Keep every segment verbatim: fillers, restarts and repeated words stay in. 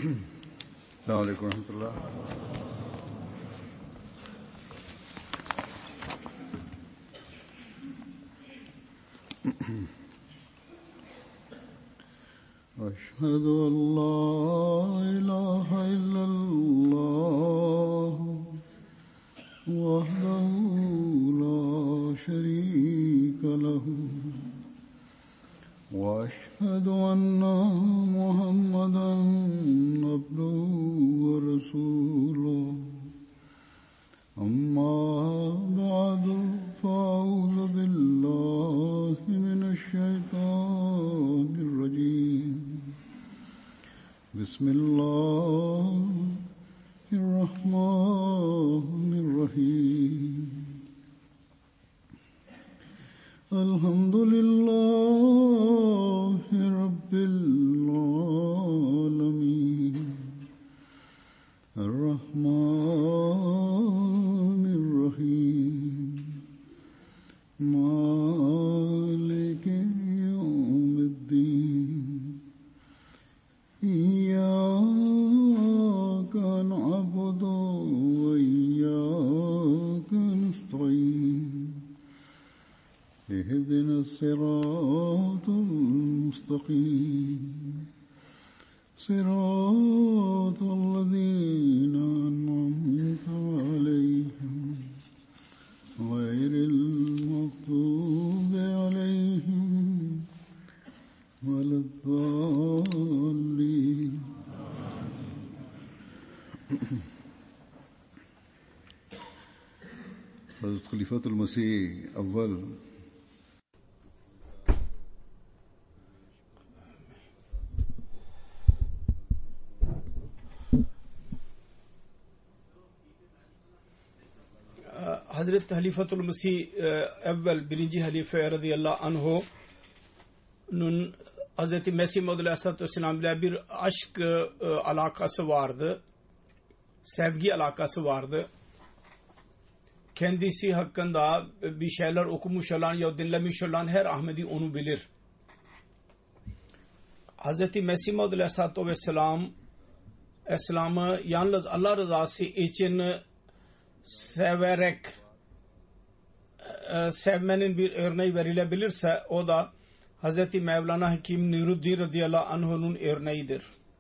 Selamun Aleyküm ve Rahmetullah. أشهد أن لا إله إلا الله وحده لا شريك له وأشهد أن محمدا عبده ورسوله أما بعد فأعوذ بالله من الشيطان الرجيم بسم الله الرحمن الرحيم الحمد لله رب العالمين الرحمن الرحيم مالك يوم الدين إياك نعبد وإياك نستعين اهدنا الصراط المستقيم صراط الذين أنعمت عليهم غير المغضوب عليهم ولا الضالين. حضرت खलीफातुल मसीह अव्वल Hazreti Halifatul Mesih evvel birinci halife radıyallahu anh'un Hazreti Mesih Maud Aleyhisselatü Vesselam ile bir aşk e, alakası vardı. Sevgi alakası vardı. Kendisi hakkında bir şeyler okumuş olan ya dinlemiş olan her Ahmedi onu bilir. Hazreti Mesih Maud Aleyhisselatü Vesselam İslam'ı yalnız Allah rızası için severek sevmenin bir örneği verilebilirse o da Hz. Mevlana Hakim Nuruddin radıyallahu anh'un örneğidir.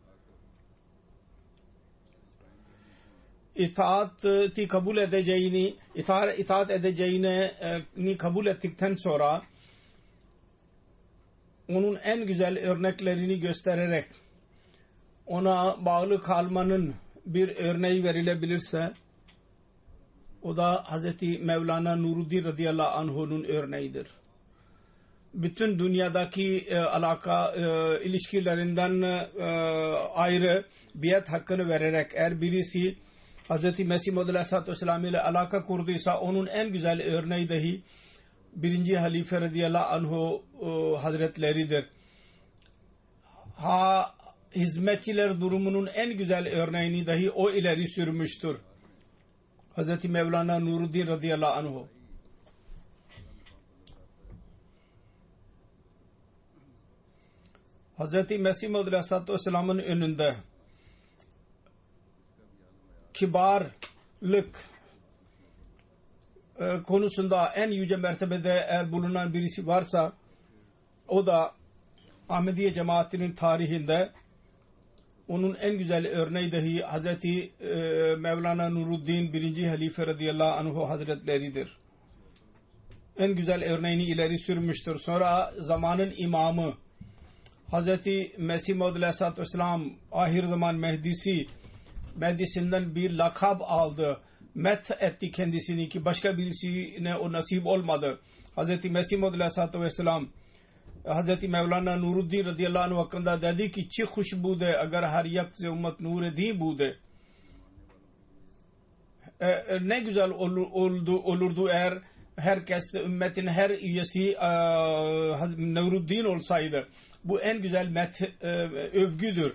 İtaati kabul edeceğini, itaat, itaat edeceğini kabul ettikten sonra onun en güzel örneklerini göstererek ona bağlı kalmanın bir örneği verilebilirse o da Hz. Mevlana Nuruddin radıyallahu anh'un örneğidir. Bütün dünyadaki e, alaka e, ilişkilerinden e, ayrı biat hakkını vererek eğer birisi Hz. Mesih Maud Aleyhisselatü Vesselam ile alaka kurduysa onun en güzel örneği dahi birinci halife radıyallahu anhu e, hazretleridir. Ha hizmetçiler durumunun en güzel örneğini dahi o ileri sürmüştür. Hz. Mevlana Nuruddin radıyallahu anhu. Hz. Mesih Maud Aleyhisselatü Vesselam'ın önünde kibarlık e, konusunda en yüce mertebede eğer bulunan birisi varsa o da Ahmediye cemaatinin tarihinde onun en güzel örneği dahi Hz. E, Mevlana Nuruddin birinci halife radıyallahu anhu hazretleridir. En güzel örneğini ileri sürmüştür. Sonra zamanın imamı Hz. Mesih Maud Aleyhisselatü Vesselam ahir zaman Mehdisi Mehdisinden bir lakab aldı. Met etti kendisini ki başka birisine o nasip olmadı. Hz. Mesih Maud Aleyhisselatü Vesselam Hz. Mevlana Nuruddin radıyallahu anh hakkında dedi ki çi खुशबूदे अगर हर एक से उम्मत नूर दी बूदे ne güzel olur, oldu, olurdu eğer herkes ümmetin her üyesi e, Nuruddin olsaydı. Bu en güzel met, e, övgüdür.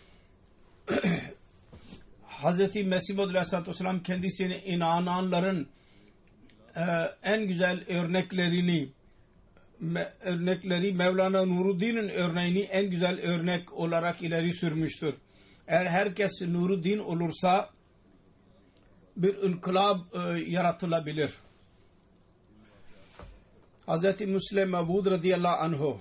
Hz. Mesih Maud Aleyhisselatü Vesselam kendisine inananların e, en güzel örneklerini me, örnekleri Mevlana Nuruddin'in örneğini en güzel örnek olarak ileri sürmüştür. eğer herkes Nuruddin olursa bir inkılap e, yaratılabilir. Hazreti Müslim Mevud radıyallahu anhu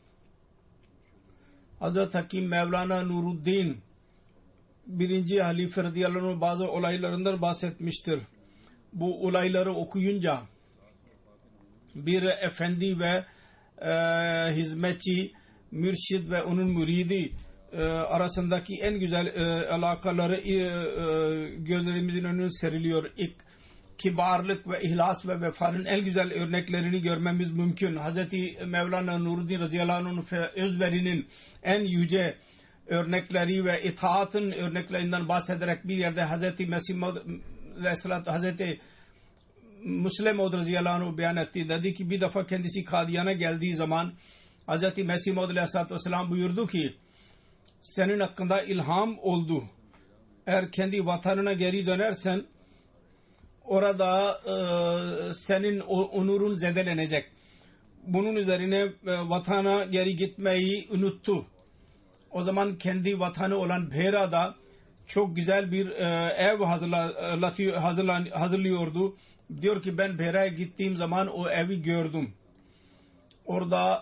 Hazreti Hakim Mevlana Nuruddin birinci halife radıyallahu anh'ın bazı olaylarından bahsetmiştir. Bu olayları okuyunca bir efendi ve e, hizmetçi, mürşid ve onun müridi e, arasındaki en güzel e, alakaları e, e, gözlerimizin önüne seriliyor. İlk kibarlık ve ihlas ve vefanın en güzel örneklerini görmemiz mümkün. Hazreti Mevlana Nuruddin radıyallahu anh'ın özverinin en yüce örnekleri ve itaatın örneklerinden bahsederek bir yerde Hazreti Mesih Aleyhisselatü Hazreti Müslim radıyallahu anh beyan etti. Dedi ki bir defa kendisi Kadiyan'a geldiği zaman Hazreti Mesih Aleyhisselatü Vesselam buyurdu ki senin hakkında ilham oldu. Eğer kendi vatanına geri dönersen orada e, senin onurun zedelenecek. Bunun üzerine e, vatana geri gitmeyi unuttu. O zaman kendi vatanı olan Bhera'da çok güzel bir e, ev hazırla, hazırlan, hazırlıyordu. Diyor ki ben Bhera'ya gittiğim zaman o evi gördüm. Orada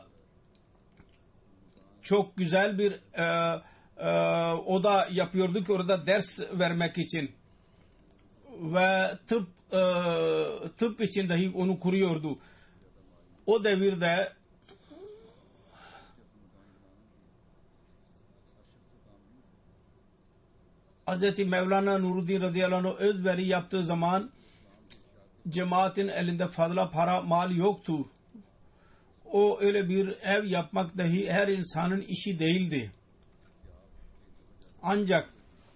çok güzel bir e, e, oda yapıyordu ki orada ders vermek için. Ve tıp e, tıp için dahi onu kuruyordu. O devirde Hz. Mevlana Nuruddin radıyallahu anh özveri yaptığı zaman cemaatin elinde fazla para mal yoktu. O öyle bir ev yapmak dahi her insanın işi değildi. Ancak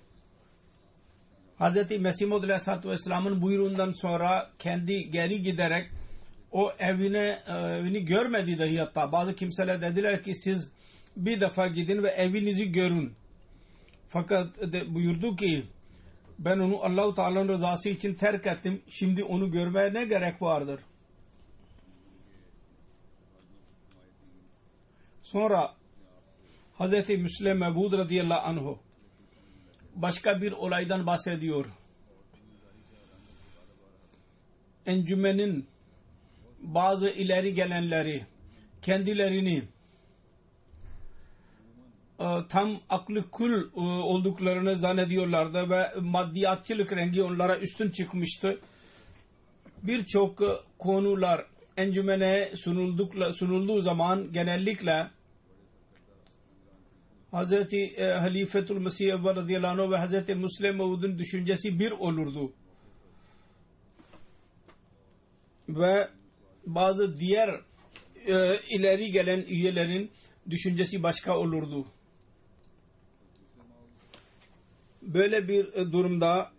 Hz. Mesih Maud Aleyhisselatü Vesselam'ın buyruğundan sonra kendi geri giderek o evine, evini görmedi dahi hatta. Bazı kimseler dediler ki siz bir defa gidin ve evinizi görün. Fakat de, buyurdu ki ben onu Allah-u Teala'nın rızası için terk ettim. Şimdi onu görmeye ne gerek vardır? Sonra Hz. Müslim Mevud radıyallahu anh başka bir olaydan bahsediyor. Encümenin bazı ileri gelenleri kendilerini tam aklı kul olduklarını zannediyorlardı ve maddiyatçılık rengi onlara üstün çıkmıştı. Birçok konular encümene sunulduğu zaman genellikle Hz. Halifetul Mesih Evvel radıyallahu anh ve Hz. Müslim Mevud'un düşüncesi bir olurdu. Ve bazı diğer e, ileri gelen üyelerin düşüncesi başka olurdu. Böyle bir e, durumda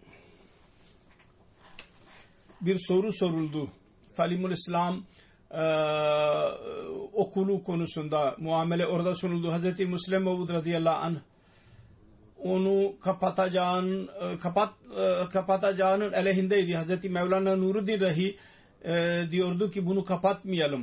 bir soru soruldu. Talimul İslam e, okulu konusunda muamele orada sunuldu. Hz. Müslim Mevud radıyallahu anh onu kapatacağın, e, kapat, e, kapatacağının aleyhindeydi. Hz. Mevlana Nuruddin dahi e, diyordu ki bunu kapatmayalım.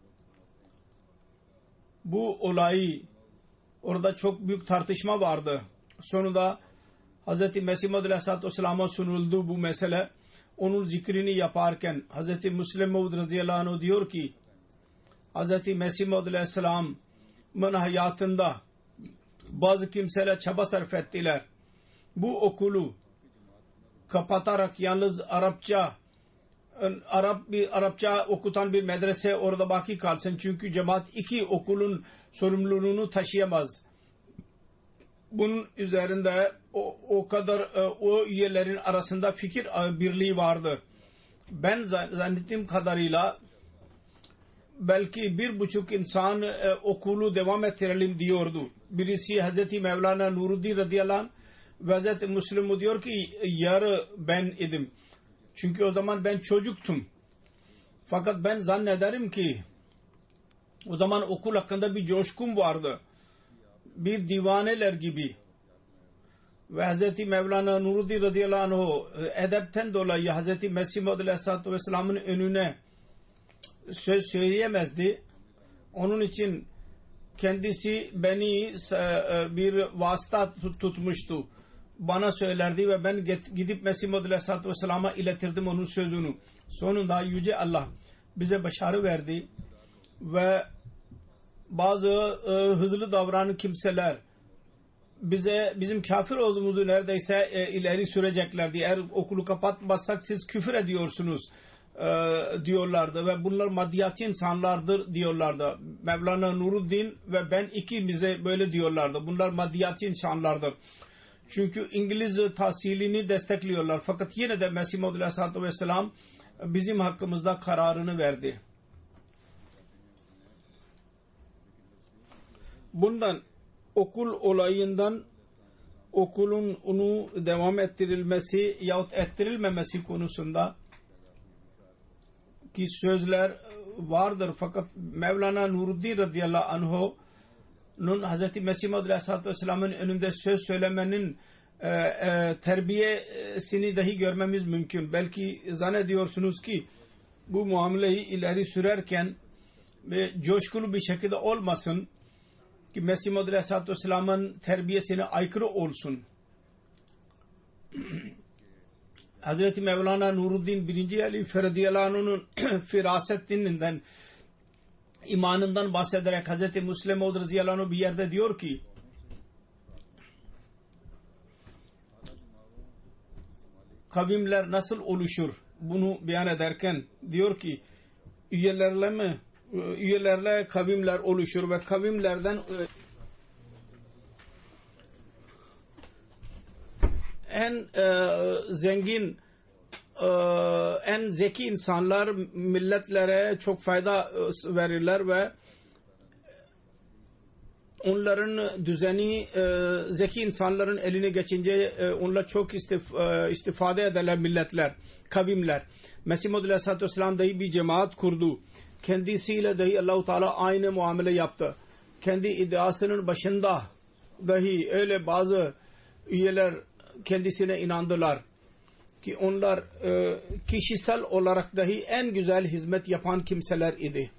Bu olayı orada çok büyük tartışma vardı. Sonunda Hz. Mesih Maud Aleyhisselatü Vesselam'a sunuldu bu mesele. Onun zikrini yaparken Hz. Müslim Mevud radıyallahu anh diyor ki Hz. Mesih Maud Aleyhisselam'ın hayatında bazı kimseler çaba sarf ettiler. Bu okulu kapatarak yalnız Arapça Arap bir Arapça okutan bir medrese orada baki kalsın. Çünkü cemaat iki okulun sorumluluğunu taşıyamaz. Bunun üzerinde o, o kadar o üyelerin arasında fikir birliği vardı. Ben zannettiğim kadarıyla belki bir buçuk insan e, okulu devam ettirelim diyordu. Birisi Hz. Mevlana Nuruddin radıyallahu anh ve Hz. Müslim diyor ki yarı ben idim. Çünkü o zaman ben çocuktum. Fakat ben zannederim ki o zaman okul hakkında bir coşkum vardı. Bir divaneler gibi. Ve Hz. Mevlana Nuruddin radıyallahu anh edepten dolayı Hz. Mesih Maud Aleyhisselatü Vesselam'ın önüne söz söyleyemezdi. Onun için kendisi beni bir vasıta tutmuştu. Bana söylerdi ve ben gidip Mesih Muhammed Aleyhisselatü Vesselam'a iletirdim onun sözünü. Sonunda Yüce Allah bize başarı verdi ve bazı e, hızlı davranan kimseler bize bizim kafir olduğumuzu neredeyse e, ileri süreceklerdi. Eğer okulu kapatmazsak siz küfür ediyorsunuz e, diyorlardı ve bunlar maddiyatçı insanlardır diyorlardı. Mevlana Nuruddin ve ben ikimize böyle diyorlardı. Bunlar maddiyatçı insanlardır. Çünkü İngiliz tahsilini destekliyorlar. Fakat yine de Mesih Muhammed Aleyhisselatü Vesselam bizim hakkımızda kararını verdi. Bundan okul olayından okulun onu devam ettirilmesi yahut ettirilmemesi konusunda ki sözler vardır. Fakat Mevlana Nuruddin radıyallahu anh'un Hz. Mesih Muhammed Aleyhisselatü Vesselam'ın önünde söz söylemenin e, e, terbiyesini dahi görmemiz mümkün. Belki zannediyorsunuz ki bu muameleyi ileri sürerken ve coşkulu bir şekilde olmasın ki Mesih Muhammed Aleyhisselatü Vesselam'ın terbiyesine aykırı olsun. Hazreti Mevlana Nuruddin birinci Halife radıyallahu anh'un firasetinden, imanından bahsederek Hazreti Müslim Maud radıyallahu anh bir yerde diyor ki kavimler nasıl oluşur? Bunu beyan ederken diyor ki üyelerle mi? Üyelerle kavimler oluşur ve kavimlerden en e, zengin e, en zeki insanlar milletlere çok fayda verirler ve onların düzeni e, zeki insanların eline geçince e, onlar çok istif, e, istifade ederler milletler, kavimler. Mesih Muhammed Aleyhisselatü Vesselam dahi bir cemaat kurdu. Kendisiyle dahi Allah-u Teala aynı muamele yaptı. Kendi iddiasının başında dahi öyle bazı üyeler kendisine inandılar ki onlar e, kişisel olarak dahi en güzel hizmet yapan kimseler idi.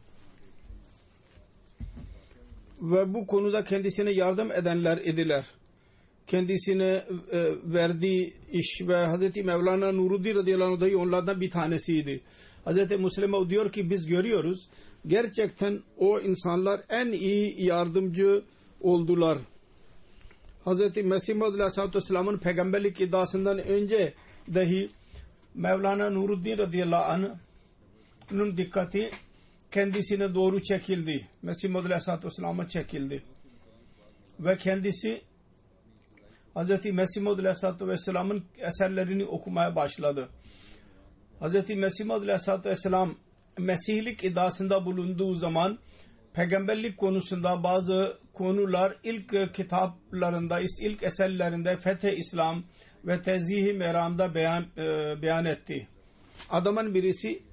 Ve bu konuda kendisine yardım edenler idiler. Kendisine e, verdiği iş ve Hz. Mevlana Nuruddin radıyallahu anh dahi onlardan bir tanesiydi. Hz. Müslim diyor ki biz görüyoruz gerçekten o insanlar en iyi yardımcı oldular. Hz. Mesih Muhammed Aleyhisselatü Vesselam'ın peygamberlik iddiasından önce dahi Mevlana Nuruddin radıyallahu anh'ın dikkati kendisine doğru çekildi. Mesih Muhammed Aleyhisselatü Vesselam'a çekildi. Ve kendisi Hz. Mesih Muhammed Aleyhisselatü Vesselam'ın eserlerini okumaya başladı. Hz. Mesih Muhammed Aleyhisselatü Vesselam Mesihlik iddiasında bulunduğu zaman peygamberlik konusunda bazı konular ilk kitaplarında, ilk eserlerinde Feth-i İslam ve Tezih-i Meram'da beyan, e, beyan etti. Adamın birisi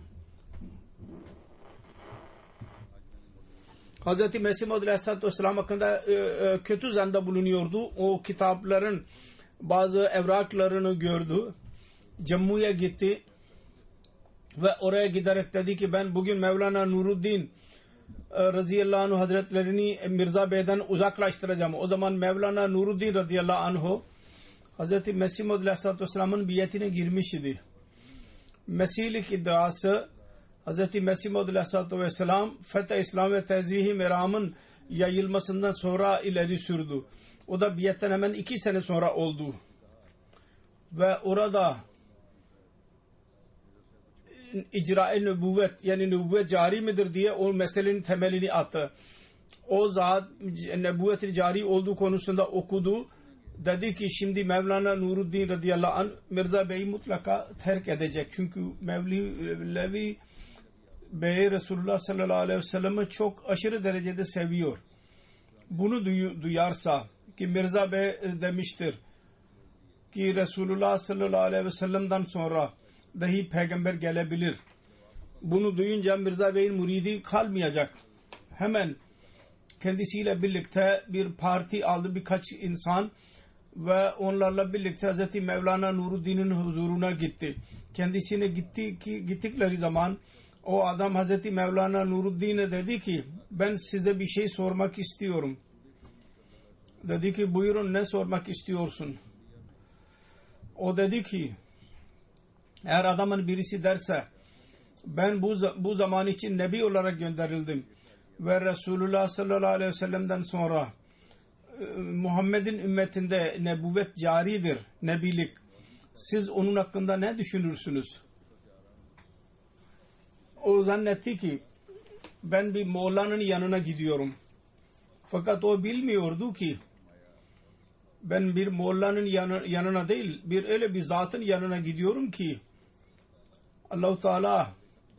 Hz. Mesih Muhammed Aleyhisselatü Vesselam hakkında e, e, kötü zanda bulunuyordu. O kitapların bazı evraklarını gördü. Cemmu'ya gitti ve oraya giderek dedi ki ben bugün Mevlana Nuruddin radıyallahu anh hazretlerini Mirza Bey'den uzaklaştıracağım. O zaman Mevlana Nuruddin radıyallahu anh Hz. Mesih Muhammed Aleyhisselatü Vesselam'ın biyetine girmiş idi. Mesihlik iddiası Hz. Mesih Muhammed Aleyhisselatü Vesselam Feth-i İslam ve Tezih-i Meram'ın yayılmasından sonra ileri sürdü. O da biyetten hemen iki sene sonra oldu. Ve orada icra-i nübüvvet yani nübüvvet cari midir diye o meselenin temelini attı. O zat nübüvvetin cari olduğu konusunda okudu. Dedi ki şimdi Mevlana Nuruddin radıyallahu anh Mirza Bey'i mutlaka terk edecek. Çünkü Mevlevi Bey Resulullah sallallahu aleyhi ve sellem'i çok aşırı derecede seviyor. Bunu duy- duyarsa ki Mirza Bey demiştir ki Resulullah sallallahu aleyhi ve sellem'den sonra dahi peygamber gelebilir. Bunu duyunca Mirza Bey'in muridi kalmayacak. Hemen kendisiyle birlikte bir parti aldı birkaç insan ve onlarla birlikte Hz. Mevlana Nuruddin'in huzuruna gitti. Kendisine gitti ki gittikleri zaman O adam Hazreti Mevlana Nuruddin'e dedi ki ben size bir şey sormak istiyorum. Dedi ki buyurun, ne sormak istiyorsun? O dedi ki eğer adamın birisi derse ben bu, bu zaman için Nebi olarak gönderildim ve Resulullah sallallahu aleyhi ve sellem'den sonra Muhammed'in ümmetinde nebüvvet caridir, nebilik. Siz onun hakkında ne düşünürsünüz? O zannetti ki ben bir Moğla'nın yanına gidiyorum. Fakat o bilmiyordu ki ben bir Moğla'nın yanı, yanına değil, bir öyle bir zatın yanına gidiyorum ki Allah-u Teala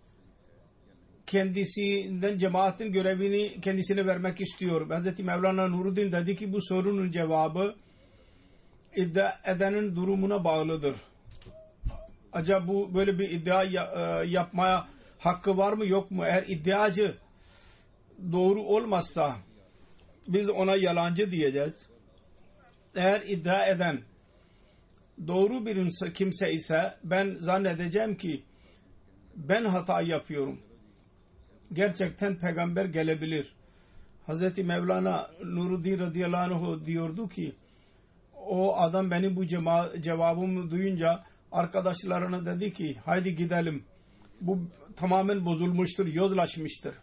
kendisinden cemaatin görevini kendisine vermek istiyor. Hazreti Mevlana Nuruddin dedi ki bu sorunun cevabı iddia edenin durumuna bağlıdır. Acaba bu böyle bir iddia yapmaya hakkı var mı yok mu? Eğer iddiacı doğru olmazsa biz ona yalancı diyeceğiz. Eğer iddia eden doğru bir kimse ise ben zannedeceğim ki ben hata yapıyorum. Gerçekten peygamber gelebilir. Hazreti Mevlana Nuruddin radıyallahu anh diyordu ki o adam benim bu cevabımı duyunca arkadaşlarına dedi ki haydi gidelim. Bu tamamen bozulmuştur, yozlaşmıştır.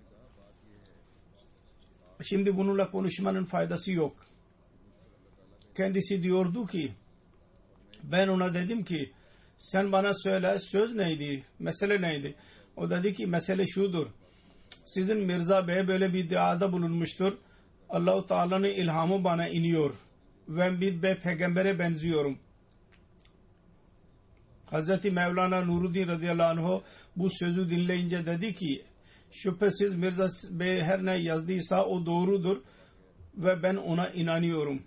Şimdi bununla konuşmanın faydası yok. Kendisi diyordu ki ben ona dedim ki sen bana söyle söz neydi, mesele neydi? O dedi ki mesele şudur. Sizin Mirza Bey böyle bir iddiada bulunmuştur. Allah-u Teala'nın ilhamı bana iniyor. Ben bir bey peygambere benziyorum. Hazreti Mevlana Nuruddin radıyallahu anh bu sözü dinleyince dedi ki şüphesiz Mirza Bey her ne yazdıysa o doğrudur ve ben ona inanıyorum.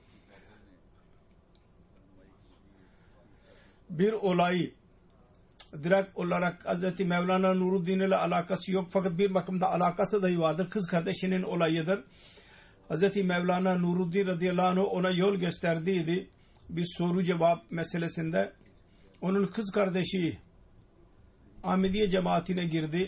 Bir olay direkt olarak Hazreti Mevlana Nuruddin ile alakası yok fakat bir bakımda alakası dahi vardır. Kız kardeşinin olayıdır. Hazreti Mevlana Nuruddin radıyallahu anh ona yol gösterdiydi bir soru cevap meselesinde. Onun kız kardeşi Ahmediye cemaatine girdi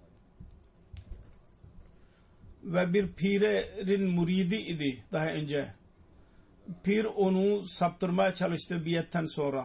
ve bir pirin muridi idi daha önce. Pir onu saptırmaya çalıştı biyetten sonra.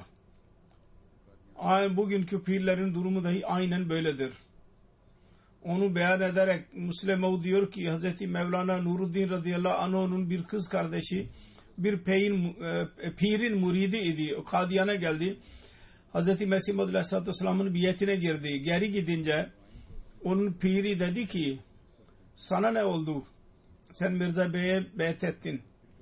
Bugünkü pirlerin durumu dahi aynen böyledir. Onu beyan ederek Müslim diyor ki Hz. Mevlana Nuruddin radıyallahu anh'ın bir kız kardeşi bir peyin, e, pirin muridi idi. Kadiyan'a geldi. Hz. Mesih Maud aleyhissalatü vesselam'ın biyetine girdi. Geri gidince onun piri dedi ki sana ne oldu? Sen Mirza Bey'e beyat ettin.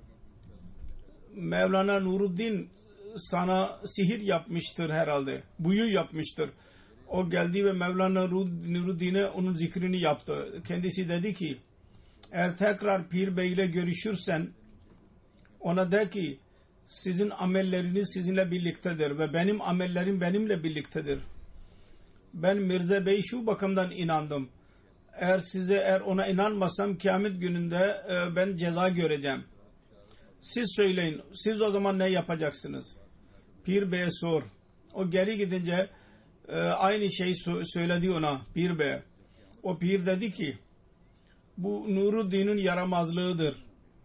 Mevlana Nuruddin sana sihir yapmıştır herhalde. Büyü yapmıştır. O geldi ve Mevlana Nuruddin'e onun zikrini yaptı. Kendisi dedi ki eğer tekrar Pir Bey ile görüşürsen ona de ki sizin amelleriniz sizinle birliktedir ve benim amellerim benimle birliktedir. Ben Mirza Bey şu bakımdan inandım. Eğer size eğer ona inanmasam kıyamet gününde e, ben ceza göreceğim. Siz söyleyin. Siz o zaman ne yapacaksınız? Pir Bey'e sor. O geri gidince e, aynı şeyi so- söyledi ona Pir Bey'e. O Pir dedi ki bu Nuruddin'in yaramazlığıdır.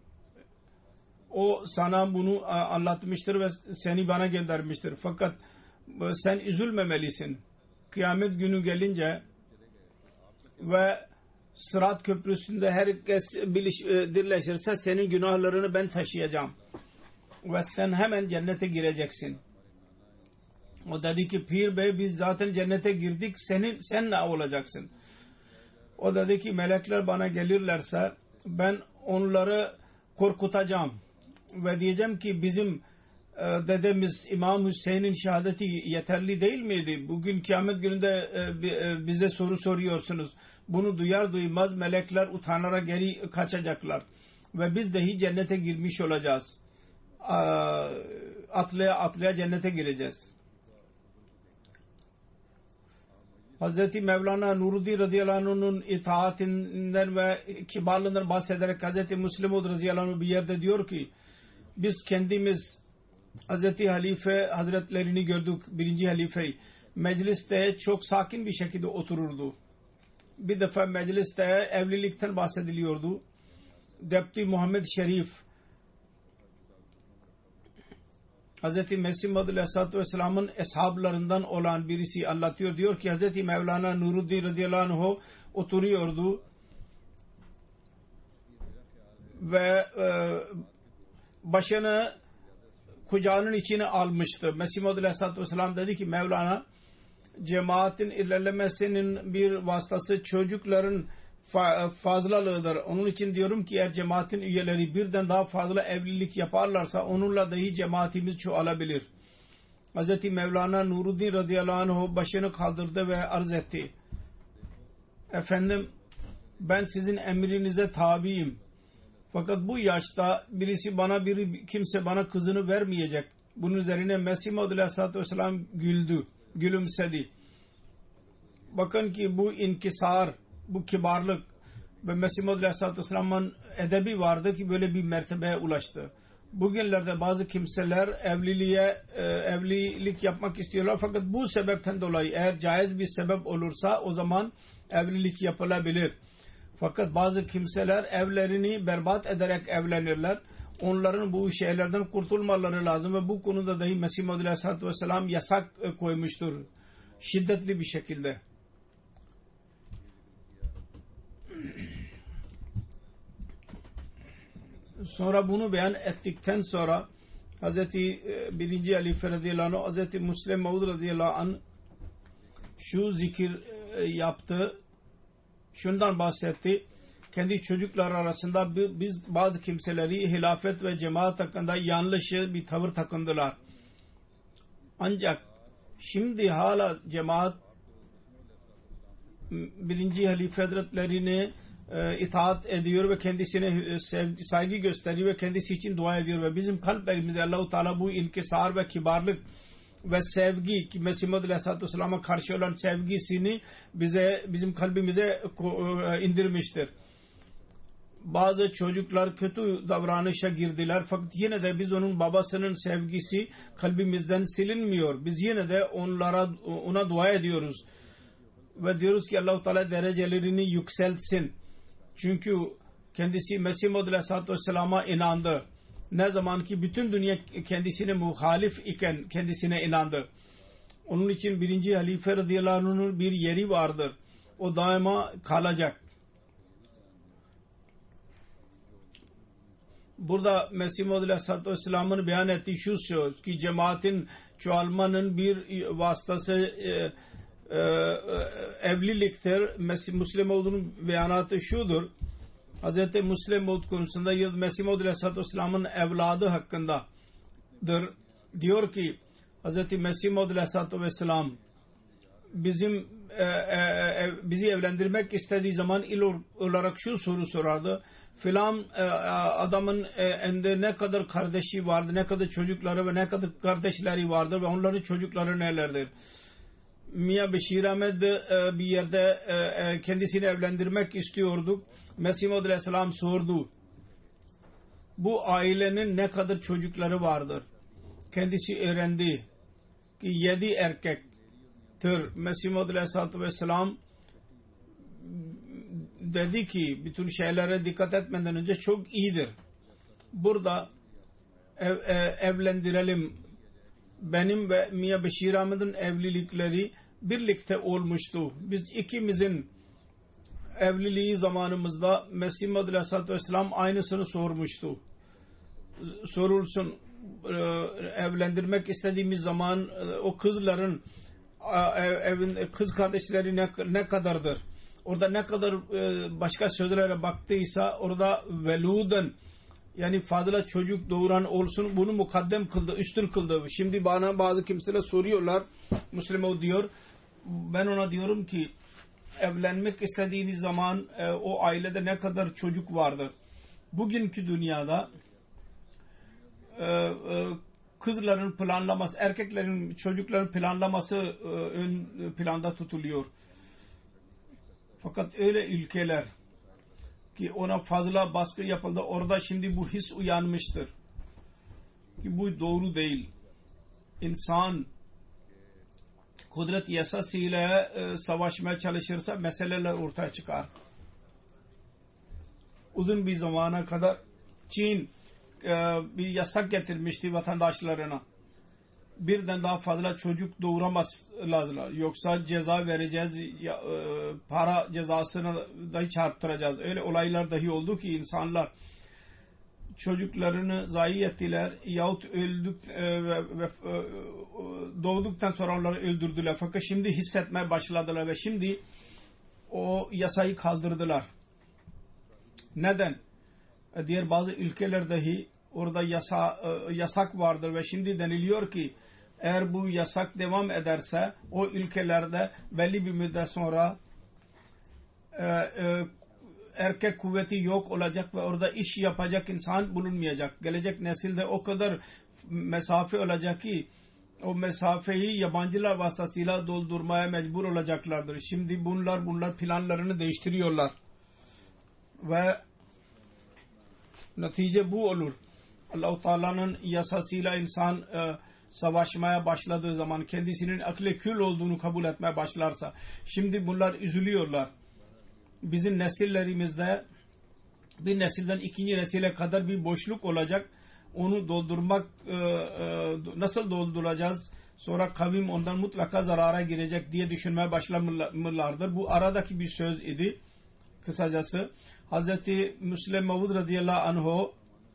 O sana bunu a, anlatmıştır ve seni bana göndermiştir. Fakat e, sen üzülmemelisin. Kıyamet günü gelince ve Sırat Köprüsü'nde herkes birleşirse senin günahlarını ben taşıyacağım. Ve sen hemen cennete gireceksin. O dedi ki Pir Bey biz zaten cennete girdik. Senin, sen ne olacaksın? O dedi ki melekler bana gelirlerse ben onları korkutacağım. Ve diyeceğim ki bizim e, dedemiz İmam Hüseyin'in şehadeti yeterli değil miydi? Bugün kıyamet gününde e, e, bize soru soruyorsunuz. Bunu duyar duymaz melekler utanarak geri kaçacaklar. Ve biz dahi cennete girmiş olacağız. Atlaya atlaya cennete gireceğiz. Hazreti Mevlana Nuruddin radıyallahu anh'ın itaatinden ve kibarlığından bahsederek Hazreti Müslim radıyallahu anh bir yerde diyor ki biz kendimiz Hazreti Halife Hazretlerini gördük. Birinci halifeyi. mecliste çok sakin bir şekilde otururdu. Bir defa mecliste evlilikten bahsediliyordu. Deputy Muhammed Şerif Hz. Mesih Maud Aleyhisselatü Vesselam'ın eshablarından olan birisi anlatıyor. Diyor ki Hz. Mevlana Nuruddin radıyallahu anh oturuyordu ve e, başını kucağının içine almıştı. Mesih Maud Aleyhisselatü Vesselam dedi ki Mevlana, cemaatin ilerlemesinin bir vasıtası çocukların fa- fazlalığıdır. Onun için diyorum ki eğer cemaatin üyeleri birden daha fazla evlilik yaparlarsa onunla dahi cemaatimiz çoğalabilir. Hz. Mevlana Nuruddin radıyallahu anh başını kaldırdı ve arz etti. Efendim, ben sizin emrinize tabiyim. Fakat bu yaşta birisi bana biri kimse bana kızını vermeyecek. Bunun üzerine Mesih Maud Aleyhisselatü Vesselam güldü, gülümsedi. Bakın ki bu inkisar, bu kibarlık ve Mesih Maud Aleyhisselatü Vesselam'ın edebi vardı ki böyle bir mertebeye ulaştı. Bugünlerde bazı kimseler evliliğe e, evlilik yapmak istiyorlar fakat bu sebepten dolayı eğer caiz bir sebep olursa o zaman evlilik yapılabilir. Fakat bazı kimseler evlerini berbat ederek evlenirler. Onların bu şeylerden kurtulmaları lazım ve bu konuda dahi Mesih Maud Aleyhisselatü Vesselam yasak koymuştur. Şiddetli bir şekilde. Sonra bunu beyan ettikten sonra Hz. birinci Halife radıyallahu anh, Hz. Müslim Maud radıyallahu anh şu zikir yaptı. Şundan bahsetti. Kendi çocuklar arasında biz bazı kimseleri hilafet ve cemaat hakkında yanlış bir tavır takındılar. Ancak şimdi hala cemaat birinci halife hazretlerine e, itaat ediyor ve kendisine sevgi, saygı gösteriyor ve kendisi için dua ediyor ve bizim kalplerimizde Allah-u Teala bu inkisar ve kibarlık ve sevgi ki Mesih Maud Aleyhisselatü Vesselam'a karşı olan sevgisini bize bizim kalbimize indirmiştir. Bazı çocuklar kötü davranışa girdiler fakat yine de biz onun babasının sevgisi kalbimizden silinmiyor. Biz yine de onlara ona dua ediyoruz ve diyoruz ki Allah-u Teala derecelerini yükseltsin. Çünkü kendisi Mesih Maud Aleyhisselatü Vesselam'a inandı. Ne zaman ki bütün dünya kendisine muhalif iken kendisine inandı. Onun için birinci halife radıyallahu anh'ın bir yeri vardır. O daima kalacak. Burada Mesih Maud Aleyhisselatü Vesselam'ın beyan ettiği şu söz ki cemaatin çoğalmanın bir vasıtası e, e, evliliktir. Mesih Müslim Maud'un beyanatı şudur. Hz. Müslim Maud konusunda Mesih Maud Aleyhisselatü Vesselam'ın evladı hakkındadır. Diyor ki Hz. Mesih Maud Aleyhisselatü Vesselam bizim e, e, bizi evlendirmek istediği zaman il olarak şu soru sorardı. Filan e, adamın elinde ne kadar kardeşi vardı, ne kadar çocukları ve ne kadar kardeşleri vardır ve onların çocukları nelerdir? Mia Beşir Ahmed e, bir yerde e, kendisini evlendirmek istiyorduk. Mesih Maud Aleyhisselam sordu. Bu ailenin ne kadar çocukları vardır? Kendisi öğrendi ki yedi erkektir. Mesih Maud Aleyhisselatü Vesselam dedi ki bütün şeylere dikkat etmeden önce çok iyidir. Burada ev, ev, evlendirelim. Benim ve Mia Beşir Ahmet'in evlilikleri birlikte olmuştu. Biz ikimizin evliliği zamanımızda Mesih Maud Aleyhisselatü Vesselam aynısını sormuştu. Sorulsun evlendirmek istediğimiz zaman o kızların evin kız kardeşleri ne, ne kadardır? Orada ne kadar başka sözlere baktıysa orada veluden yani fazla çocuk doğuran olsun bunu mukaddem kıldı, üstün kıldı. Şimdi bana bazı kimseler soruyorlar. Müslüman diyor. Ben ona diyorum ki evlenmek istediğiniz zaman e, o ailede ne kadar çocuk vardır. Bugünkü dünyada e, e, kızların planlaması, erkeklerin, çocukların planlaması e, ön planda tutuluyor. Fakat öyle ülkeler ki ona fazla baskı yapıldı. Orada şimdi bu his uyanmıştır. Ki bu doğru değil. İnsan kudret yasasıyla e, savaşmaya çalışırsa meseleler ortaya çıkar. Uzun bir zamana kadar Çin e, bir yasak getirmişti vatandaşlarına. Birden daha fazla çocuk doğuramazlar. Yoksa ceza vereceğiz, ya, e, para cezasını dahi çarptıracağız. Öyle olaylar dahi oldu ki insanlar çocuklarını zayi ettiler yahut öldük e, ve, ve e, doğduktan sonra onları öldürdüler. Fakat şimdi hissetmeye başladılar ve şimdi o yasayı kaldırdılar. Neden? E, diğer bazı ülkeler dahi orada yasa, e, yasak vardır ve şimdi deniliyor ki eğer bu yasak devam ederse o ülkelerde belli bir müddet sonra e, e, erkek kuvveti yok olacak ve orada iş yapacak insan bulunmayacak. Gelecek nesilde o kadar mesafe olacak ki o mesafeyi yabancılar vasıtasıyla doldurmaya mecbur olacaklardır. Şimdi bunlar bunlar planlarını değiştiriyorlar. Ve netice bu olur. Allah-u Teala'nın yasasıyla insan e, savaşmaya başladığı zaman kendisinin akli kül olduğunu kabul etmeye başlarsa şimdi bunlar üzülüyorlar. Bizim nesillerimizde bir nesilden ikinci nesile kadar bir boşluk olacak. Onu doldurmak e, e, nasıl dolduracağız? Sonra kavim ondan mutlaka zarara girecek diye düşünmeye başlamalılardır. Bu aradaki bir söz idi. Kısacası Hazreti Müslim Mevud radıyallahu anh'u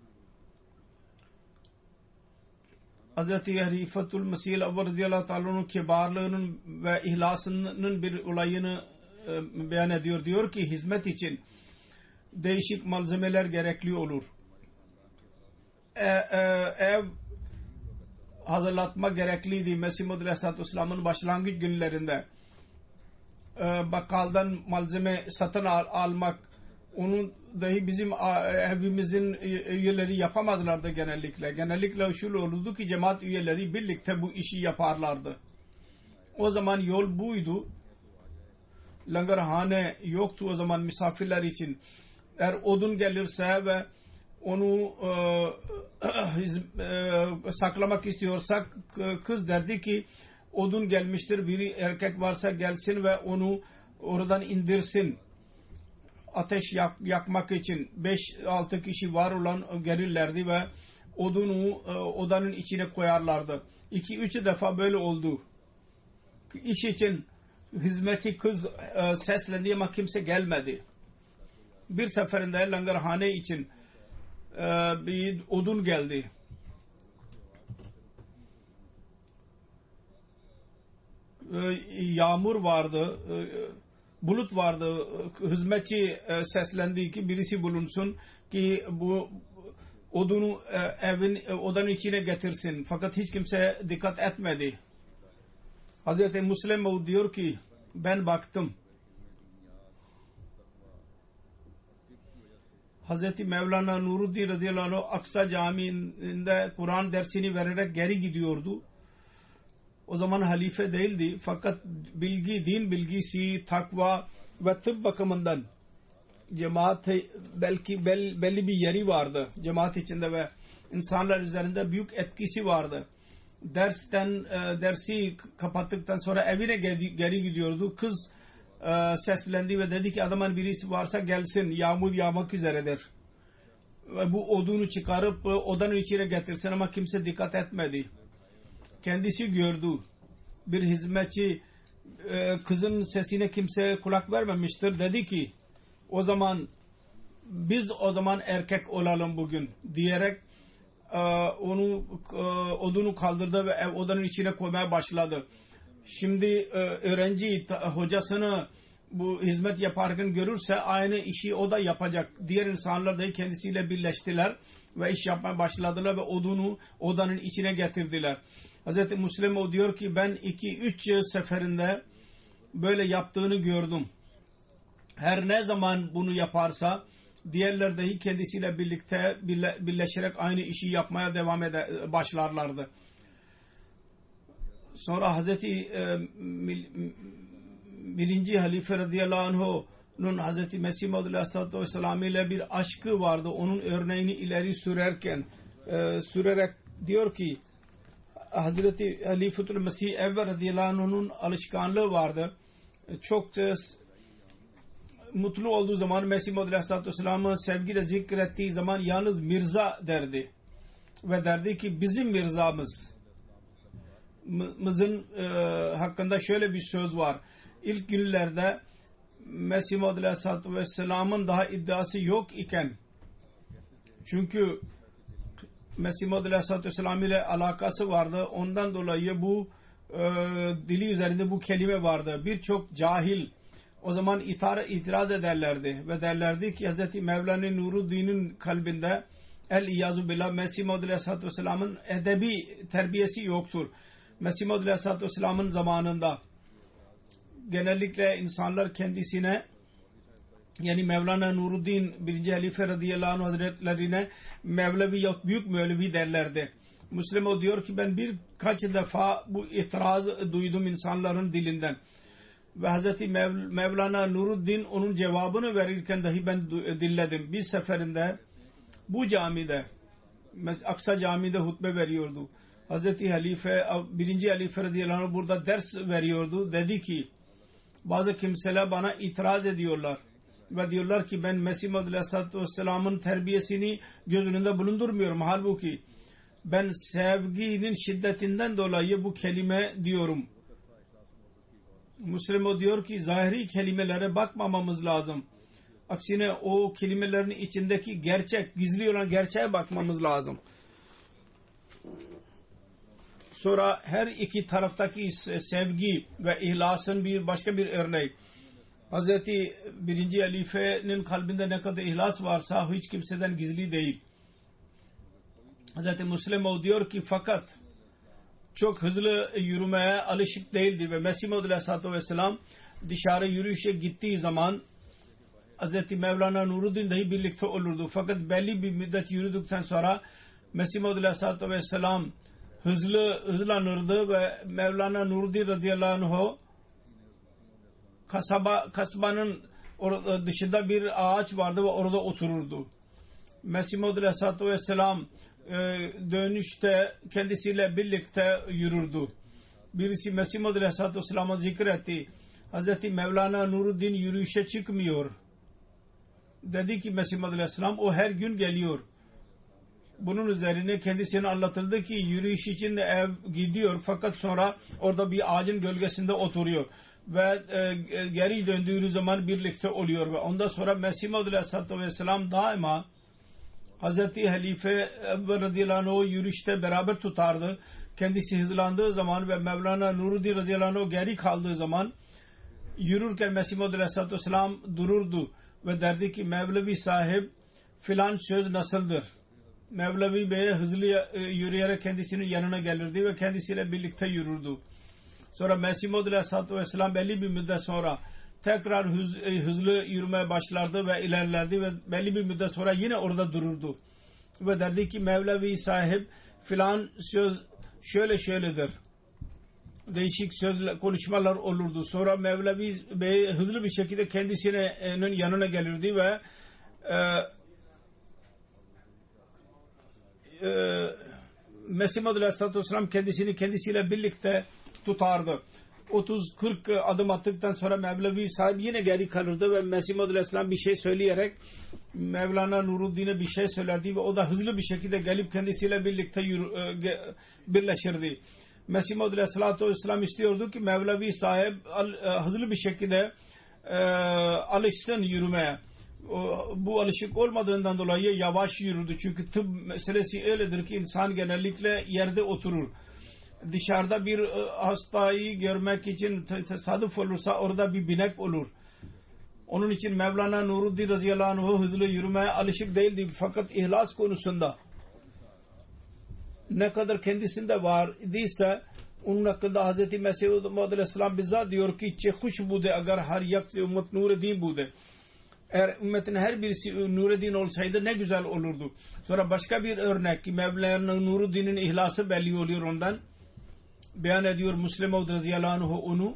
Hazreti Halifatul Mesih el-Evvel radıyallahu ta'ala'nın kibarlığının ve ihlasının bir olayını e, beyan ediyor. Diyor ki hizmet için değişik malzemeler gerekli olur. E, e, ev hazırlatma gerekliydi. Mesih Muhammed Aleyhisselatü Vesselam'ın başlangıç günlerinde e, bakkaldan malzeme satın al, almak onun dahi bizim evimizin üyeleri yapamazlardı genellikle. Genellikle şöyle olurdu ki cemaat üyeleri birlikte bu işi yaparlardı. O zaman yol buydu. Langarhane yoktu o zaman misafirler için. Eğer odun gelirse ve onu e, e, saklamak istiyorsak kız derdi ki odun gelmiştir, biri erkek varsa gelsin ve onu oradan indirsin. Ateş yak, yakmak için beş altı kişi var olan gelirlerdi ve odunu e, odanın içine koyarlardı. iki üç defa böyle oldu. İş için hizmetçi kız e, seslendi ama kimse gelmedi. Bir seferinde langarhane için e, bir odun geldi. E, yağmur vardı. E, bulut vardı. Hizmetçi e, seslendi ki birisi bulunsun ki bu odunu e, evin e, odanın içine getirsin. Fakat hiç kimse dikkat etmedi. Hazreti Müslim diyor ki ben baktım. Hazreti Mevlana Nuruddin radıyallahu anh Aksa Camii'nde Kur'an dersini vererek geri gidiyordu. O zaman halife değildi. Fakat bilgi, din bilgisi, takva ve tıp bakımından cemaat belki bel, belli bir yeri vardı cemaat içinde ve insanlar üzerinde büyük etkisi vardı. Dersten e, dersi kapattıktan sonra evine geri, geri gidiyordu. Kız e, seslendi ve dedi ki adamın birisi varsa gelsin, yağmur yağmak üzeredir. Ve bu odunu çıkarıp e, odanın içine getirsin ama kimse dikkat etmedi. Kendisi gördü. Bir hizmetçi e, kızın sesine kimse kulak vermemiştir. Dedi ki o zaman biz o zaman erkek olalım bugün diyerek e, onu e, odunu kaldırdı ve ev odanın içine koymaya başladı. Şimdi e, öğrenci ta, hocasını bu hizmet yaparken görürse aynı işi o da yapacak. Diğer insanlar da kendisiyle birleştiler ve iş yapmaya başladılar ve odunu odanın içine getirdiler. Hazreti Müslim o diyor ki ben iki üç seferinde böyle yaptığını gördüm. Her ne zaman bunu yaparsa diğerler dahi kendisiyle birlikte birleşerek aynı işi yapmaya devam eder, başlarlardı. Sonra Hazreti e, birinci Halife radıyallahu anh'un Hazreti Mesih Maud aleyhissalatu vesselam ile bir aşkı vardı. Onun örneğini ileri sürerken e, sürerek diyor ki Hazreti Halifetül Mesih Evvel radıyallahu anh'un alışkanlığı vardı. Çok e, mutlu olduğu zaman Mesih Maud aleyhissalatü vesselam'ı sevgiyle zikrettiği zaman yalnız Mirza derdi. Ve derdi ki bizim Mirza'mız mızın e, hakkında şöyle bir söz var. İlk günlerde Mesih Maud aleyhissalatü vesselam'ın daha iddiası yok iken, çünkü Mesih Maud aleyhissalatü vesselam ile alakası vardı. Ondan dolayı bu e, dili üzerinde bu kelime vardı. Birçok cahil o zaman itar, itiraz ederlerdi ve derlerdi ki Hz. Mevlana Nuruddin'in kalbinde el-İyazu billah Mesih Maud aleyhissalatü vesselam'ın edebi terbiyesi yoktur. Mesih Maud aleyhissalatü vesselam'ın zamanında genellikle insanlar kendisine, yani Mevlana Nuruddin birinci Halife radıyallahu anh hazretlerine Mevlevi yok büyük Mevlevi derlerdi. Müslim o diyor ki ben birkaç defa bu itiraz duydum insanların dilinden. Ve Hz. Mev- Mevlana Nuruddin onun cevabını verirken dahi ben dinledim. Bir seferinde bu camide, Aksa camide hutbe veriyordu. Hz. Halife, birinci Halife radıyallahu anh burada ders veriyordu. Dedi ki bazı kimseler bana itiraz ediyorlar ve diyorlar ki ben Mesih Maud aleyhissalatü vesselam'ın terbiyesini göz önünde bulundurmuyorum. Halbuki ben sevginin şiddetinden dolayı bu kelime diyorum. Müslim o diyor ki zahiri kelimelere bakmamamız lazım. Aksine o kelimelerin içindeki gerçek, gizli olan gerçeğe bakmamız lazım. Sonra her iki taraftaki sevgi ve ihlasın bir başka bir örneği. Hazreti birinci Halife'nin kalbinde ne kadar ihlas varsa hiç kimseden gizli değil. Hazreti Müslim o diyor ki fakat çok hızlı yürümeye alışık değildi ve Mesih Maud aleyhissalatü vesselam dışarı yürüyüşe gittiği zaman Hazreti Mevlana Nuruddin dahi birlikte olurdu. Fakat belli bir müddet yürüdükten sonra Mesih Maud aleyhissalatü vesselam hızlı hızlanırdı ve Mevlana Nuruddin radıyallahu anh kasaba, kasabanın dışında bir ağaç vardı ve orada otururdu. Mesih Maud aleyhissalatü vesselam dönüşte kendisiyle birlikte yürürdü. Birisi Mesih Maud aleyhissalatü vesselam'a zikretti. Hazreti Mevlana Nuruddin yürüyüşe çıkmıyor. Dedi ki Mesih Maud aleyhisselam o her gün geliyor. Bunun üzerine kendisine anlatıldı ki yürüyüş için ev gidiyor fakat sonra orada bir ağacın gölgesinde oturuyor ve e, geri döndüğü zaman birlikte oluyor ve ondan sonra Mesih Maud aleyhissalatü vesselam daima Hazreti Halife radıyallahu anh yürüyüşte beraber tutardı. Kendisi hızlandığı zaman ve Mevlana Nuruddin radıyallahu anh geri kaldığı zaman yürürken Mesih Maud aleyhissalatü vesselam dururdu ve derdi ki Mevlevi sahip filan söz nasıldır? Mevlevi Bey hızlı yürüyerek kendisinin yanına gelirdi ve kendisiyle birlikte yürürdü. Sonra Mesih Maud aleyhissalatü vesselam belli bir müddet sonra tekrar hız, hızlı yürümeye başlardı ve ilerlerdi ve belli bir müddet sonra yine orada dururdu. Ve derdi ki Mevlevi sahip filan söz şöyle şöyledir. Değişik söz konuşmalar olurdu. Sonra Mevlevi Bey hızlı bir şekilde kendisinin yanına gelirdi ve e, e, Mesih Maud aleyhissalatü vesselam kendisini kendisiyle birlikte tutardı. otuz kırk adım attıktan sonra Mevlevi sahip yine geri kalırdı ve Mesih Maud aleyhisselam bir şey söyleyerek Mevlana Nuruddin'e bir şey söylerdi ve o da hızlı bir şekilde gelip kendisiyle birlikte yürü, e, birleşirdi. Mesih Maud aleyhissalatü vesselam istiyordu ki Mevlevi sahip al, e, hızlı bir şekilde e, alışsın yürümeye. O, bu alışık olmadığından dolayı yavaş yürüdü. Çünkü tıp meselesi öyledir ki insan genellikle yerde oturur. Dışarıda bir hastayı görmek için tesadüf olursa orada bir binek olur. Onun için Mevlana Nuruddin radıyallahu anh hızlı yürümeye alışık değildi. Fakat ihlas konusunda ne kadar kendisinde var idiyse onun hakkında Hz. Mesih Maud aleyhisselam bizzat diyor ki çe huş bude agar her yak ümmet Nuruddin bude. Eğer ümmetin her birisi Nuruddin olsaydı ne güzel olurdu. Sonra başka bir örnek Mevlana Nuruddin'in ihlası belli oluyor ondan. Beyan ediyor Müslim Maud radıyallahu anh onu.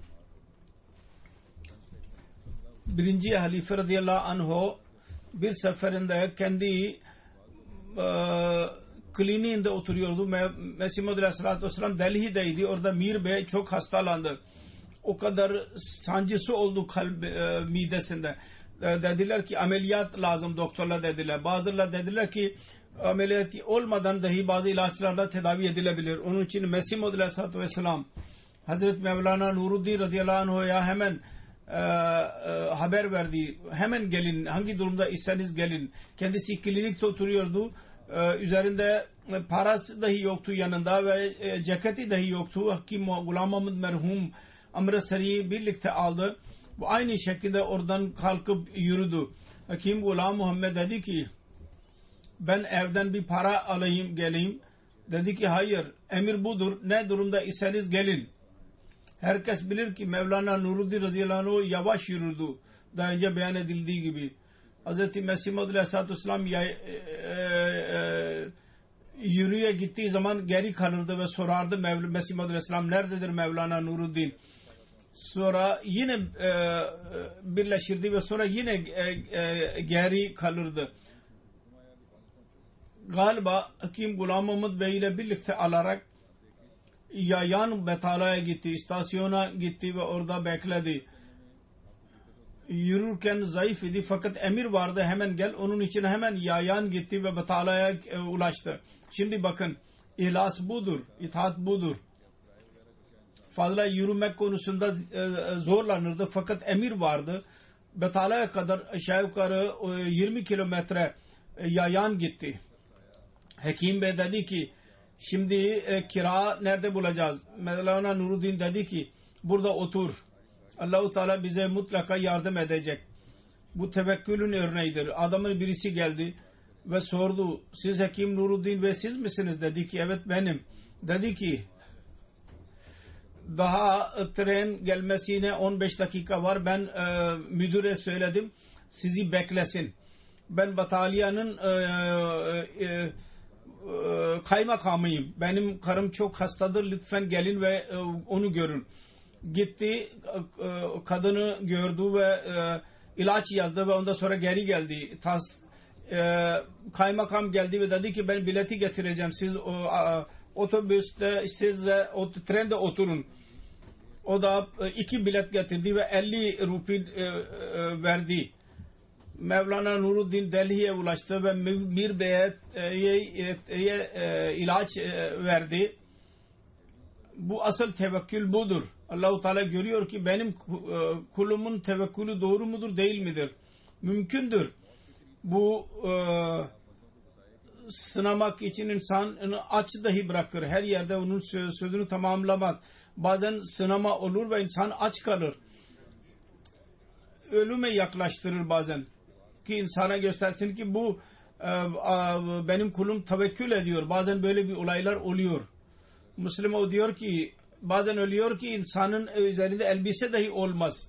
Birinci Halife radıyallahu anh bir seferinde kendi e, kliniğinde oturuyordu. Mesih Maud Aleyhisselatü Vesselam Delhi'deydi. Orada Mir Bey çok hastalandı. O kadar sancısı oldu kalp e, midesinde. E, dediler ki ameliyat lazım, doktorlar dediler. Bazıları dediler ki ameliyat olmadan dahi bazı ilaçlarla tedavi edilebilir. Onun için Mesih Maud Aleyhisselatü Vesselam Hazreti Mevlana Nuruddin radıyallahu anh'a hemen e, e, haber verdi. Hemen gelin, hangi durumda iseniz gelin. Kendisi klinikte oturuyordu. E, üzerinde parası dahi yoktu yanında ve e, ceketi dahi yoktu. Hakim Gulam Ahmad merhum Amritsar'ı birlikte aldı. Bu aynı şekilde oradan kalkıp yürüdü. Hakim Gulam Muhammed dedi ki ben evden bir para alayım geleyim. Dedi ki hayır, emir budur. Ne durumda iseniz gelin. Herkes bilir ki Mevlana Nuruddin radıyallahu anh yavaş yürüdü. Daha önce beyan edildiği gibi. Hz. Mesih Maud Aleyhisselatü Vesselam e, e, e, yürüye gittiği zaman geri kalırdı ve sorardı Mesih Maud Aleyhisselam nerededir Mevlana Nuruddin? Sonra yine e, birleşirdi ve sonra yine e, e, geri kalırdı. Galiba Hakim Gulam Ahmad Bey ile birlikte alarak Yayan Betala'ya gitti, istasyona gitti ve orada bekledi. Yürürken zayıf idi fakat emir vardı hemen gel. Onun için hemen Yayan gitti ve Betala'ya e, ulaştı. Şimdi bakın ihlas budur, itaat budur. Fazla yürümek konusunda e, zorlanırdı fakat emir vardı. Betala'ya kadar aşağı yukarı e, yirmi kilometre e, Yayan gitti. Hakim Bey dedi ki şimdi e, kira nerede bulacağız? Mevlana Nuruddin dedi ki burada otur. Allah-u Teala bize mutlaka yardım edecek. Bu tevekkülün örneğidir. Adamın birisi geldi ve sordu. Siz Hakim Nuruddin Bey siz misiniz? Dedi ki evet benim. Dedi ki daha tren gelmesine on beş dakika var. Ben e, müdüre söyledim. Sizi beklesin. Ben batalyanın e, e, kaymakamıyım. Benim karım çok hastadır. Lütfen gelin ve onu görün. Gitti, kadını gördü ve ilaç yazdı ve ondan sonra geri geldi. Tas, kaymakam geldi ve dedi ki ben bileti getireceğim. Siz otobüste, siz o, trende oturun. O da iki bilet getirdi ve elli rupi verdi. Mevlana Nuruddin Delhi'ye ulaştı ve Mir Bey'e ilaç verdi. Bu asıl tevekkül budur. Allah-u Teala görüyor ki benim kulumun tevekkülü doğru mudur değil midir? Mümkündür. Bu e, sınamak için insan aç dahi bırakır. Her yerde onun sözünü tamamlamaz. Bazen sınama olur ve insan aç kalır. Ölüme yaklaştırır bazen. Ki insana göstersin ki bu e, e, benim kulum tevekkül ediyor. Bazen böyle bir olaylar oluyor. Müslüman o diyor ki bazen ölüyor ki insanın üzerinde elbise dahi olmaz.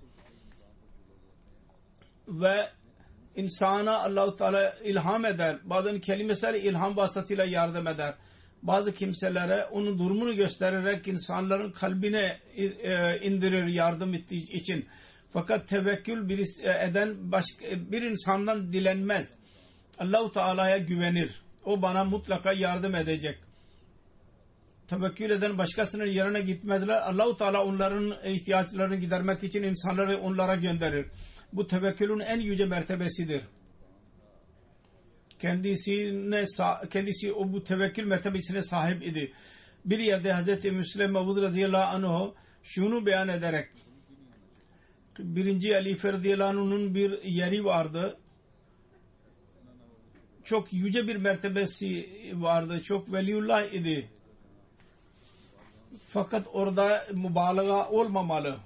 Ve insana Allah-u Teala ilham eder. Bazen kelimesel ilham vasıtasıyla yardım eder. Bazı kimselere onun durumunu göstererek insanların kalbine e, indirir yardım ettiği için. Fakat tevekkül bir, eden başka, bir insandan dilenmez. Allah-u Teala'ya güvenir. O bana mutlaka yardım edecek. Tevekkül eden başkasının yerine gitmezler. Allah-u Teala onların ihtiyaçlarını gidermek için insanları onlara gönderir. Bu tevekkülün en yüce mertebesidir. Kendisine, kendisi o bu tevekkül mertebesine sahip idi. Bir yerde Hazreti Müslim Mevud radıyallahu anh şunu beyan ederek birinci Halife radıyallahu anh'ın bir yeri vardı. Çok yüce bir mertebesi vardı. Çok veliullah idi. Fakat orada mübalağa olmamalı.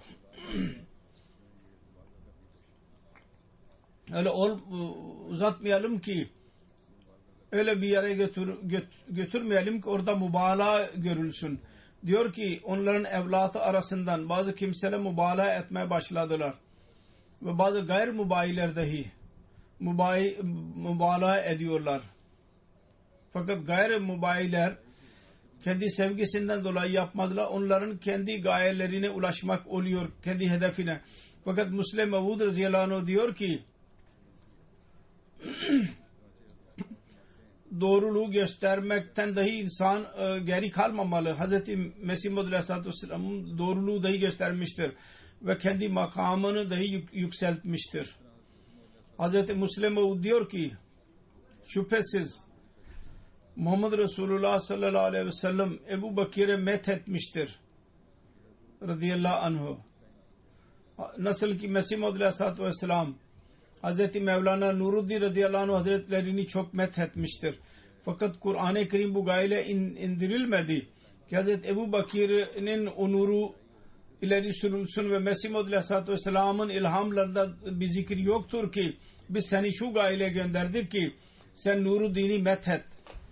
Öyle ol, uzatmayalım ki öyle bir yere götür, göt, götürmeyelim ki orada mübalağa görülsün. Diyor ki onların evlatı arasından bazı kimseler mübalağa etmeye başladılar. Ve bazı gayrimübayiler dahi mübayi, mübalağa ediyorlar. Fakat gayrimübayiler kendi sevgisinden dolayı yapmadılar. Onların kendi gayelerine ulaşmak oluyor. Kendi hedefine. Fakat Müslim Mevud radıyallahu anh diyor ki doğruluğu göstermekten dahi insan e, geri kalmamalı. Hz. Mesih Maud Aleyhisselatü Vesselam'ın doğruluğu dahi göstermiştir ve kendi makamını dahi yük, yükseltmiştir. Hz. Müslim Maud diyor ki şüphesiz Muhammed Resulullah sallallahu aleyhi ve sellem Ebu Bakir'e methetmiştir radıyallahu anhu. Nasıl ki Mesih Maud Aleyhisselatü Vesselam Hz. Mevlana Nuruddin radıyallahu anh hazretlerini çok methetmiştir. Fakat Kur'an-ı Kerim bu gayle in, indirilmedi ki Hz. Ebu Bakir'in onuru ileri sürülsün ve Mesih Maud Aleyhisselatü Vesselam'ın ilhamlarında bir zikir yoktur ki biz seni şu gayle gönderdik ki sen Nuruddin'i methet.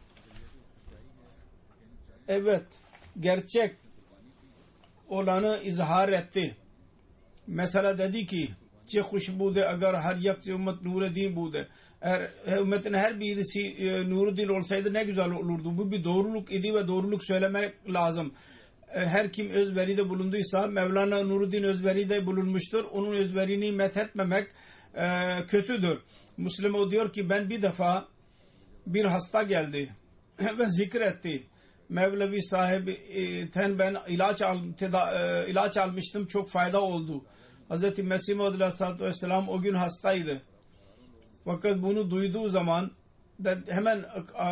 Evet, gerçek olanı izhar etti. Mesela dedi ki çe खुशबूदे अगर हर एक ümmet Nuruddin bude. Eğer ümmetin her birisi e, Nuruddin olsaydı ne güzel olurdu. Bu bir doğruluk idi ve doğruluk söylemek lazım. E, her kim özveride bulunduysa Mevlana Nuruddin özveride bulunmuştur. Onun özverini methetmemek e, kötüdür. Müslim o diyor ki ben bir defa bir hasta geldi ve zikretti. Mevlevi sahibten ben ilaç, al, teda, e, ilaç almıştım. Çok fayda oldu. Hz. Mesih Maud Aleyhisselatü Vesselam o gün hastaydı. Fakat bunu duyduğu zaman hemen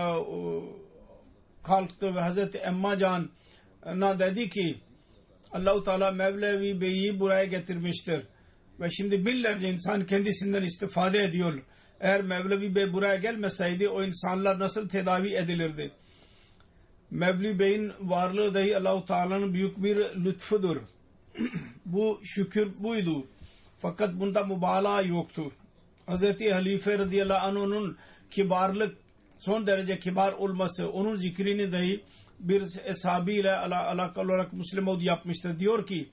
kalktı ve Hz. Emma Can'a dedi ki Allah-u Teala Mevlevi Bey'i buraya getirmiştir. Ve şimdi binlerce insan kendisinden istifade ediyor. Eğer Mevlevi Bey buraya gelmeseydi o insanlar nasıl tedavi edilirdi? Mevlevi Bey'in varlığı dahi Allah-u Teala'nın büyük bir lütfudur. Bu şükür buydu. Fakat bunda mübalağa yoktu. Hz. Halife radıyallahu anh'ın kibarlık, son derece kibar olması, onun zikrini dahi bir eshabıyla ala, alakalı olarak Müslim Maud yapmıştır. Diyor ki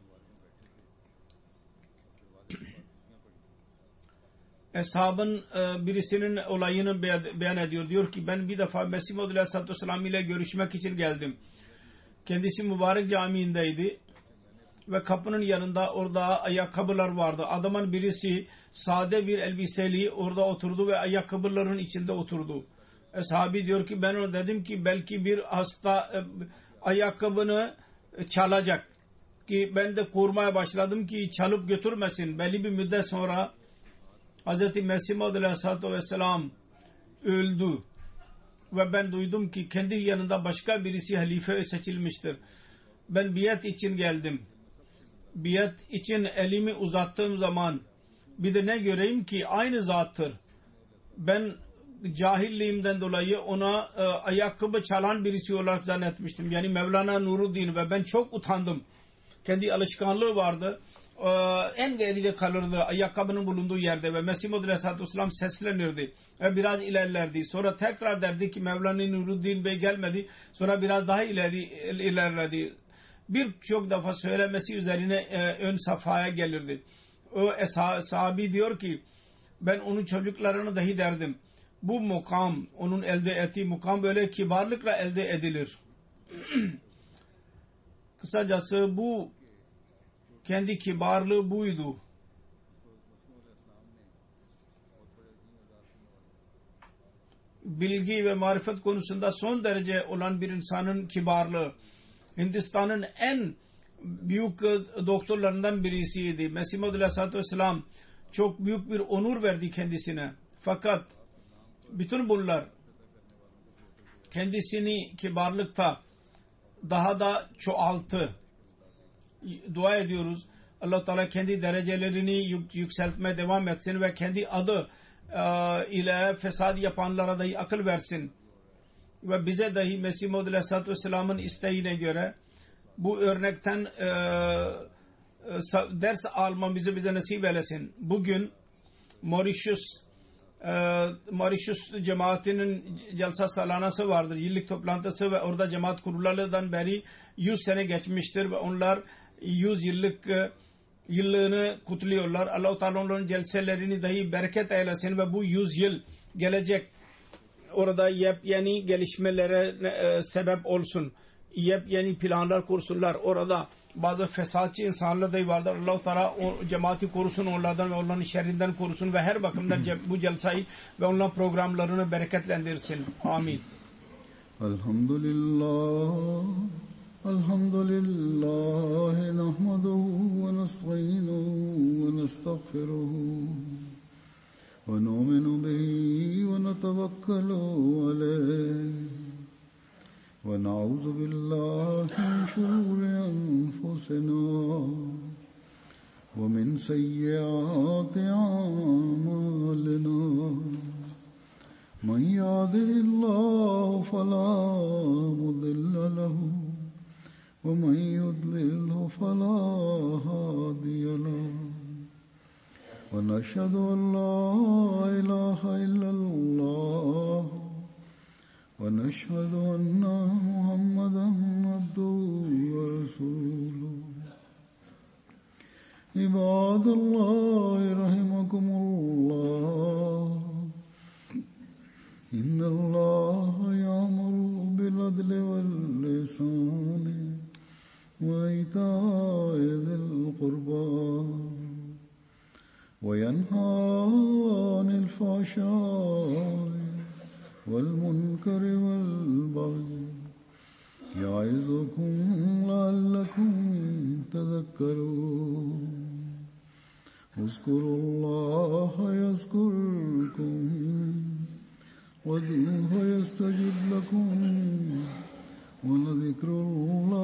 eshabın birisinin olayını beyan ediyor. Diyor ki ben bir defa Mesih Maud Aleyhisselatü Vesselam ile görüşmek için geldim. Kendisi mübarek camiindeydi. Ve kapının yanında orada ayakkabılar vardı. Adamın birisi sade bir elbiseli orada oturdu ve ayakkabıların içinde oturdu. Sahabi diyor ki ben ona dedim ki belki bir hasta e, ayakkabını çalacak. Ki ben de korumaya başladım ki çalıp götürmesin. Belli bir müddet sonra Hz. Mesih Maud Aleyhisselatü Vesselam öldü. Ve ben duydum ki kendi yanında başka birisi halife seçilmiştir. Ben biat için geldim. Biat için elimi uzattığım zaman bir de ne göreyim ki aynı zattır. Ben cahilliğimden dolayı ona e, ayakkabı çalan birisi olarak zannetmiştim. Yani Mevlana Nuruddin ve ben çok utandım. Kendi alışkanlığı vardı. E, en geride kalırdı ayakkabının bulunduğu yerde ve Mesih Maud Aleyhisselatü Vesselam seslenirdi. Ve biraz ilerlerdi. Sonra tekrar derdi ki Mevlana Nuruddin Bey gelmedi. Sonra biraz daha ileri ilerledi. Birçok defa söylemesi üzerine e, ön safhaya gelirdi. O sahabi diyor ki ben onun çocuklarını dahi derdim. Bu mukam, onun elde ettiği mukam böyle kibarlıkla elde edilir. Kısacası bu kendi kibarlığı buydu. Bilgi ve marifet konusunda son derece olan bir insanın kibarlığı. Hindistan'ın en büyük doktorlarından birisiydi. Mesih Maud Aleyhisselatü Vesselam çok büyük bir onur verdi kendisine. Fakat bütün bunlar kendisini kibarlıkta daha da çoğalttı. Dua ediyoruz. Allah Teala kendi derecelerini yük, yükseltmeye devam etsin ve kendi adı e, ile fesad yapanlara dahi akıl versin. Ve bize dahi Mesih Maud Aleyhisselatü Vesselam'ın isteğine göre bu örnekten e, e, ders almamızı bize nasip eylesin. Bugün Mauritius e, Mauritius cemaatinin celsa salanası vardır. Yıllık toplantısı ve orada cemaat kurularından beri yüz sene geçmiştir ve onlar yüz yıllık e, yıllığını kutluyorlar. Allah-u Teala onların celselerini dahi bereket eylesin ve bu yüz yıl gelecek orada yepyeni gelişmelere e, sebep olsun. Yepyeni planlar kursunlar. Orada bazı fesatçı insanlarda vardır. Allah-u Teala o cemaati korusun, onlardan ve onların şerrinden korusun ve her bakımdan bu celsayı ve onların programlarını bereketlendirsin. Amin. Elhamdülillah, elhamdülillah, nahmaduhu ve nestainuhu ve nestağfiruhu ve nu'minu bihi ve netevekkalu aleyh. ونعوذ بالله من شرور أنفسنا ومن سيئات أعمالنا من يهده الله فلا مضل له ومن يضلله فلا هادي له ونشهد أن لا إله إلا الله ونشهد أن محمدا عبده ورسوله عباد الله رحمكم الله إن الله يأمر بالعدل والإحسان وإيتاء ذي القربى وينهى عن الفحشاء والمنكر والبغي يعظكم لعلكم تذكرون اذكروا الله يذكركم وادعوه يستجب لكم ولذكر الله